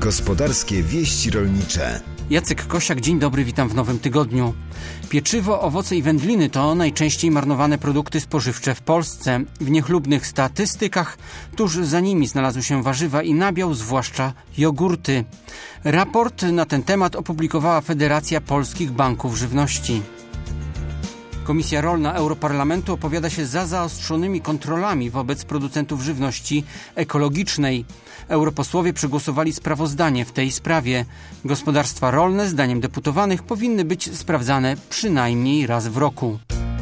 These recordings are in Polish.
Gospodarskie wieści rolnicze. Jacek Kosiak, dzień dobry, witam w nowym tygodniu. Pieczywo, owoce i wędliny to najczęściej marnowane produkty spożywcze w Polsce. W niechlubnych statystykach tuż za nimi znalazły się warzywa i nabiał, zwłaszcza jogurty. Raport na ten temat opublikowała Federacja Polskich Banków Żywności. Komisja Rolna Europarlamentu opowiada się za zaostrzonymi kontrolami wobec producentów żywności ekologicznej. Europosłowie przegłosowali sprawozdanie w tej sprawie. Gospodarstwa rolne, zdaniem deputowanych, powinny być sprawdzane przynajmniej raz w roku.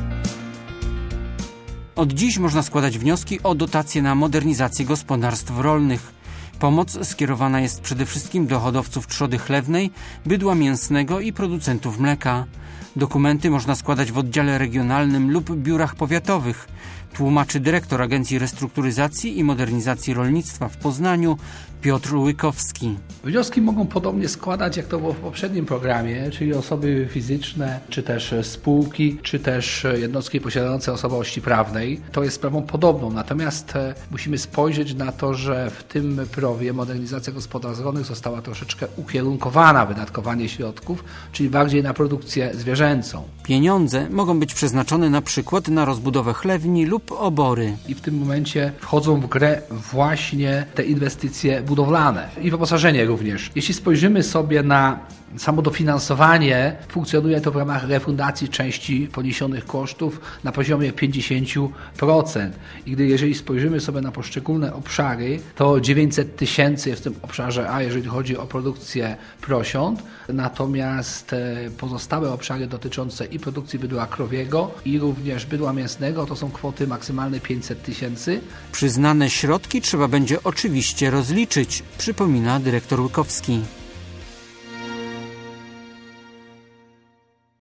Od dziś można składać wnioski o dotacje na modernizację gospodarstw rolnych. Pomoc skierowana jest przede wszystkim do hodowców trzody chlewnej, bydła mięsnego i producentów mleka. Dokumenty można składać w oddziale regionalnym lub biurach powiatowych, tłumaczy dyrektor Agencji Restrukturyzacji i Modernizacji Rolnictwa w Poznaniu Piotr Łykowski. Wnioski mogą podobnie składać, jak to było w poprzednim programie, czyli osoby fizyczne, czy też spółki, czy też jednostki posiadające osobowości prawnej. To jest sprawą podobną, natomiast musimy spojrzeć na to, że w tym prawie modernizacja gospodarstw rolnych została troszeczkę ukierunkowana, wydatkowanie środków, czyli bardziej na produkcję zwierzęcą. Pieniądze mogą być przeznaczone na przykład na rozbudowę chlewni lub obory. I w tym momencie wchodzą w grę właśnie te inwestycje budowlane i wyposażenie również. Jeśli spojrzymy sobie na samo dofinansowanie, funkcjonuje to w ramach refundacji części poniesionych kosztów na poziomie 50%. I jeżeli spojrzymy sobie na poszczególne obszary, to 900 tysięcy jest w tym obszarze A, jeżeli chodzi o produkcję prosiąt, natomiast pozostałe obszary dotyczące i produkcji bydła krowiego i również bydła mięsnego to są kwoty maksymalne 500 tysięcy. Przyznane środki trzeba będzie oczywiście rozliczyć, przypomina dyrektor Łykowski.